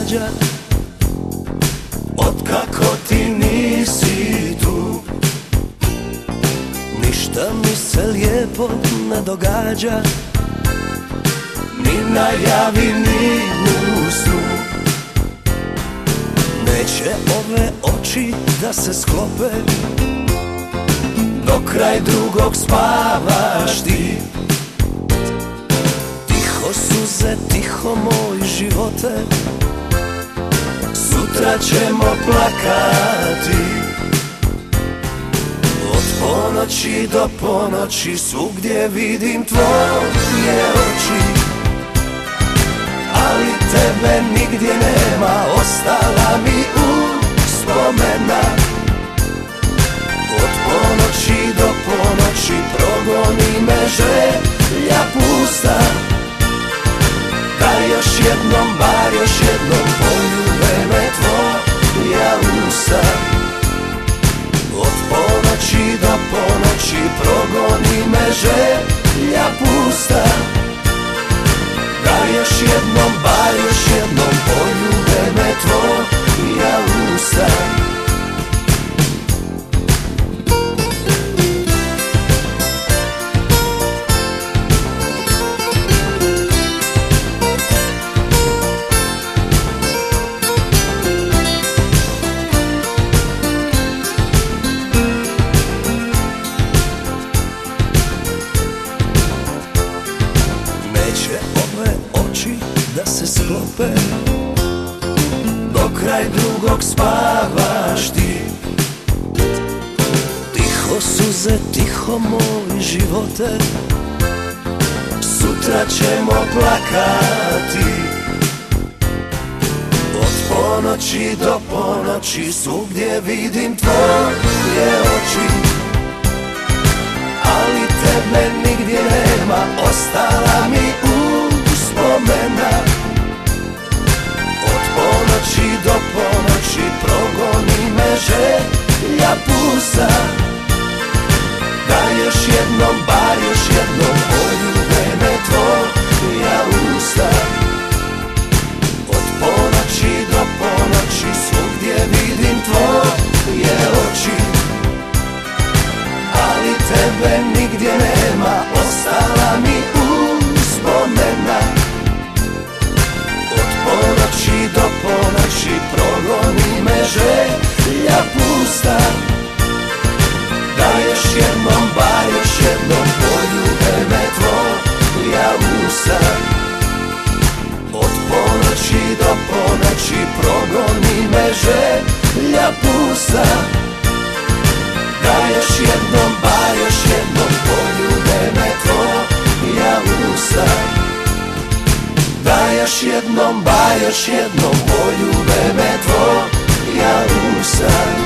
događa otkako ti nisi tu. Ništa mi se lijepo ne događa, ni najavi ni u snu. Neće ove oči da se sklope, do kraj drugog spavaš ti. Tiho suze, tiho moj živote, sutra ćemo plakati. Od ponoći do ponoći svugdje vidim tvoje oči, ali tebe nigdje nema, ostala mi uspomena. Od ponoći do ponoći progoni me želja pusta, da još jednom, bar još jednom poljube me tvoja usta. Od ponoći do ponoći progoni me želja pusta, da još jednom, bar još jednom poljube me tvoja usta. Da se sklope, do kraj drugog spavaš ti. Tiho suze, tiho moj živote, sutra ćemo plakati. Od ponoći do ponoći svugdje vidim tvoje oči, ali tebe nigdje nema, ostala mi uspomena. Od ponoći do ponoći progoni me želja pusta, da još jednom, bar još jednom poljube me tvoja usta. Od ponoći do ponoći svugdje vidim tvoje oči, ali tebe nigdje nema, ostala mi uspomena. Od ponoći do ponoći progoni me želja pusta, da još jednom, bar još jednom poljube me tvoja usta. Od ponoći do ponoći progoni me želja pusta, da još jednom, bar još jednom poljube me tvoja usta. Da još jednom, bar još jednom poljube me tvoja usta.